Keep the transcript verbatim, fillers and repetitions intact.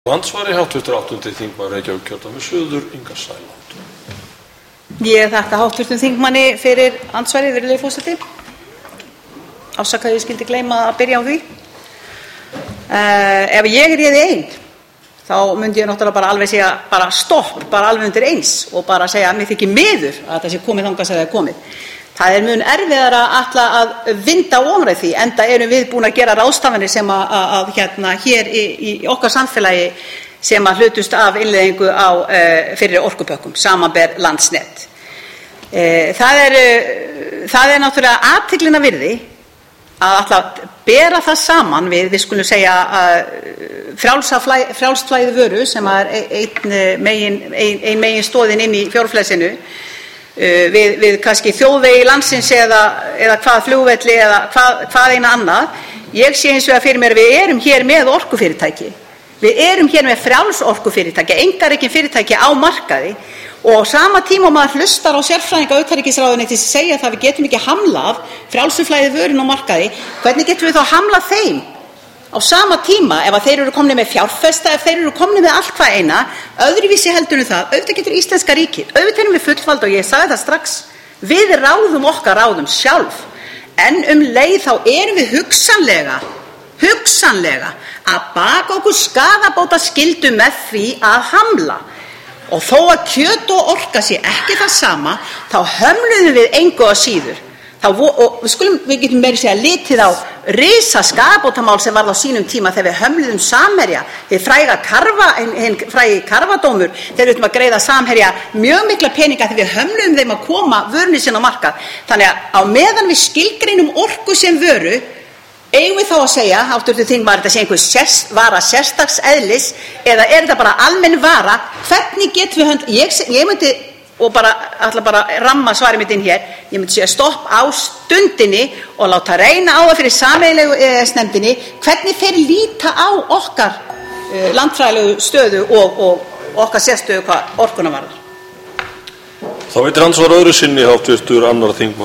Andsvari háttvirtur áttundi þingmaður Reykjavíkurkjördæmis suður, Inga Sæland. Ég þakka háttvirtum þingmanni fyrir andsvarið, virðulegi forseti. Afsakaðu, ég skildi gleyma að byrja á því. Uh, ef ég er réði einn, þá myndi ég náttúrulega bara alveg segja bara stopp, bara alveg undir eins og bara segja að mér þykir miður að það sé komið þangað sem það er komið. Það er mun erfiðara ætla að vinda ofan af því, enda erum við búin að gera ráðstafanir sem að, að, að hérna hér í, í okkar samfélagi sem að hlutust af innleiðingu á uh, fyrir orkupökkum, samanber Landsnet. Uh, það er uh, það er náttúrulega athyglinnar virði að ætla að bera það saman við, við skulum segja að frjálst flæði vöru sem er ein megin, ein, ein megin stóðin inn í fjórflesinu við, við kannski þjóðvegi landsins eða, eða hvað flugvelli eða hvað, hvað eina annað. Ég sé hins vegar fyrir mér að við erum hér með orkufyrirtæki. Við erum hér með frjáls orkufyrirtæki, einkarekin fyrirtæki á markaði og á sama tíma maður hlustar á sérfræðinga utanríkisráðuneytisins sem segja það við getum ekki hamlað frjálsu flæði vörunni á markaði. Hvernig getum við þá hamlað þeim á sama tíma ef að þeir eru komnir með fjárfesta, ef þeir eru komnir með allt hvað eina, öðruvísi heldur en það, auðvitað getur íslenska ríkið, auðvitað erum við fullvald og ég sagði það strax, við ráðum okkar ráðum sjálf, en um leið þá erum við hugsanlega, hugsanlega að baka okkur skaðabóta skyldu með því að hamla. Og þó að kjöt og orka sé ekki það sama, þá hömluðum við engu að síður. Þá, og við, skulum, við getum meira segja litið á risa skaðabótamál sem varð á sínum tíma þegar við hömluðum Samherja, þeir fræga karfa, hinn frægi karfadómur, þeir auðvitað að greiða Samherja mjög mikla peninga þegar við hömluðum þeim að koma vörunni sinni á markað. Þannig að á meðan við skilgreinum orku sem vöru, eigum við þá að segja, háttvirtur þingmaður, þetta sé einhver sérst, vara sérstaks eðlis eða er þetta bara almenn vara? Hvernig getum við hönd, ég, ég myndi og bara ætla bara að ramma svarið mitt inn hér, ég myndi segja stopp á stundinni og láta reyna á það fyrir sameiginlegu E E S-nefndinni hvernig þeir líta á okkar uh, landfræðilegu stöðu og, og okkar sérstöðu hvað orkuna varðar. Þá veitir andsvar öðru sinni háttvirtur annar þingmaður